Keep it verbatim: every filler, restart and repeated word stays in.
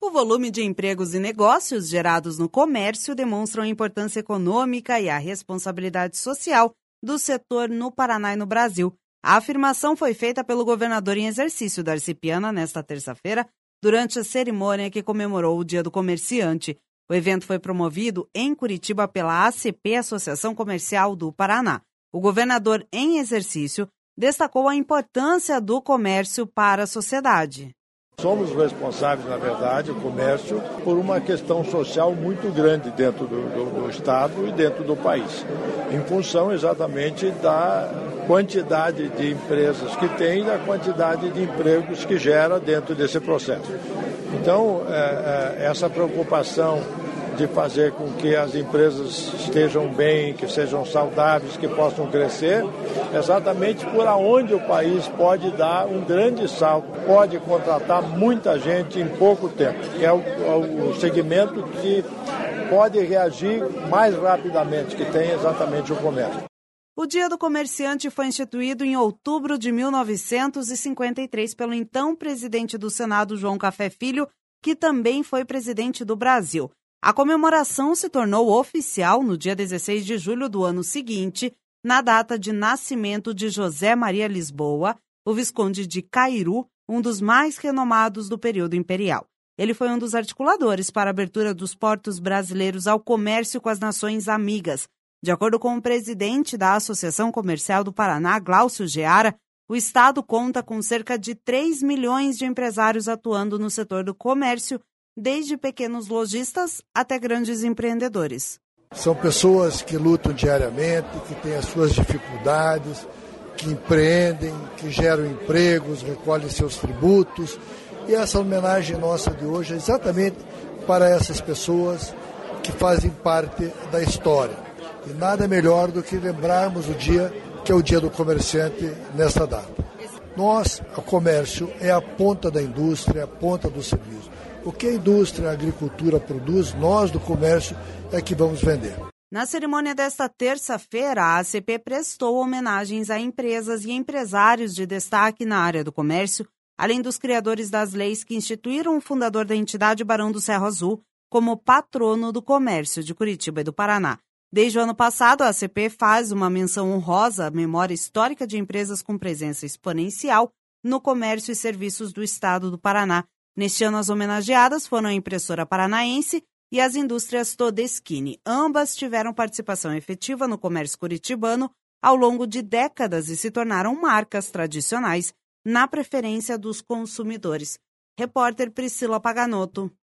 O volume de empregos e negócios gerados no comércio demonstram a importância econômica e a responsabilidade social do setor no Paraná e no Brasil. A afirmação foi feita pelo governador em exercício, Darcy Piana, nesta terça-feira, durante a cerimônia que comemorou o Dia do Comerciante. O evento foi promovido em Curitiba pela A C P, Associação Comercial do Paraná. O governador em exercício destacou a importância do comércio para a sociedade. Somos responsáveis, na verdade, o comércio, por uma questão social muito grande dentro do, do, do Estado e dentro do país, em função exatamente da quantidade de empresas que tem e da quantidade de empregos que gera dentro desse processo. Então, é, é, essa preocupação de fazer com que as empresas estejam bem, que sejam saudáveis, que possam crescer, exatamente por aonde o país pode dar um grande salto, pode contratar muita gente em pouco tempo, que é o, o segmento que pode reagir mais rapidamente, que tem exatamente o comércio. O Dia do Comerciante foi instituído em outubro de mil novecentos e cinquenta e três pelo então presidente do Senado, João Café Filho, que também foi presidente do Brasil. A comemoração se tornou oficial no dia dezesseis de julho do ano seguinte, na data de nascimento de José Maria Lisboa, o Visconde de Cairu, um dos mais renomados do período imperial. Ele foi um dos articuladores para a abertura dos portos brasileiros ao comércio com as nações amigas. De acordo com o presidente da Associação Comercial do Paraná, Glaucio Geara, o Estado conta com cerca de três milhões de empresários atuando no setor do comércio, desde pequenos lojistas até grandes empreendedores. São pessoas que lutam diariamente, que têm as suas dificuldades, que empreendem, que geram empregos, recolhem seus tributos. E essa homenagem nossa de hoje é exatamente para essas pessoas que fazem parte da história. E nada melhor do que lembrarmos o dia que é o Dia do Comerciante nesta data. Nós, o comércio, é a ponta da indústria, é a ponta do serviço. O que a indústria, a agricultura produz, nós do comércio é que vamos vender. Na cerimônia desta terça-feira, a A C P prestou homenagens a empresas e empresários de destaque na área do comércio, além dos criadores das leis que instituíram o fundador da entidade, Barão do Cerro Azul, como patrono do comércio de Curitiba e do Paraná. Desde o ano passado, a A C P faz uma menção honrosa à memória histórica de empresas com presença exponencial no comércio e serviços do Estado do Paraná. Neste ano, as homenageadas foram a Impressora Paranaense e as indústrias Todeschini. Ambas tiveram participação efetiva no comércio curitibano ao longo de décadas e se tornaram marcas tradicionais na preferência dos consumidores. Repórter Priscila Paganotto.